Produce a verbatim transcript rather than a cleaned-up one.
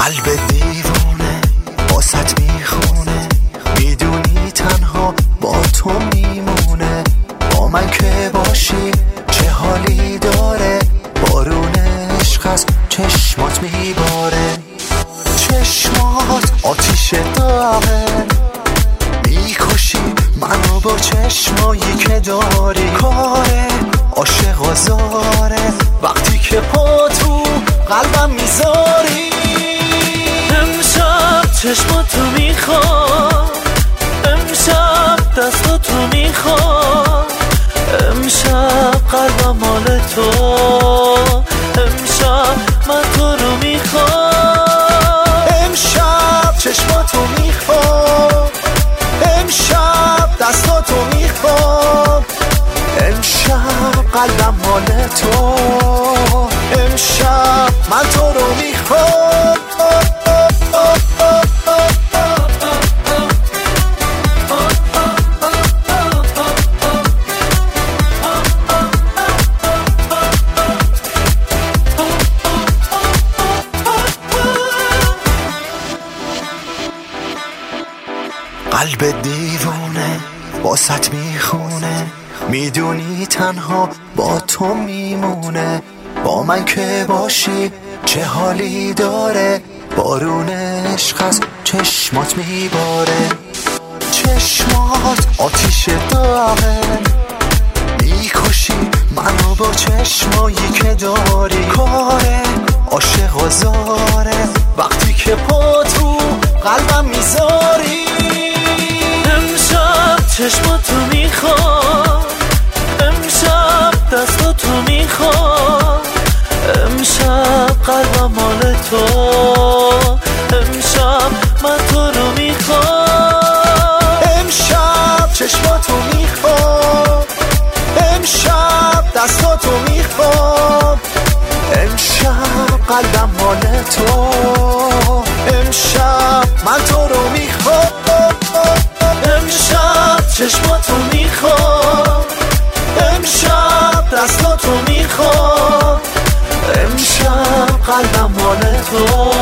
قلب دیوونه واسط میخونه، میدونی تنها با تو میمونه. با من که باشی چه حالی داره، بارون عشق از چشمات میباره. چشمات آتیش داغه، میکشی منو با چشمایی که داری. کاره عاشق آزاره وقتی که پا تو قلبم میذاری. امشب چشماتو میخوام، امشب دستاتو میخوام، امشب قلبم مال تو، امشب من تو رو میخوام. امشب چشماتو میخوام، امشب دستاتو میخوام، امشب قلبم مال تو، امشب من تو رو میخوام. قلب دیوونه واسط میخونه، میدونی تنها با تو میمونه. با من که باشی چه حالی داره، بارون عشق از چشمات میباره. چشمات آتیش داغه، میکشی منو با چشمایی که داری. کاره عاشق آزاره وقتی که پا تو قلبم میذاری. امشب چشماتو میخوام، امشب دستاتو میخوام، امشب قلبم مال تو، امشب من تو رو میخوام. امشب چشماتو میخوام، امشب دستاتو میخوام، امشب قلبم مال تو، امشب من تو رو میخوام. امشب چشماتو میخوام، امشب دستاتو میخوام، امشب قلبم مال تو،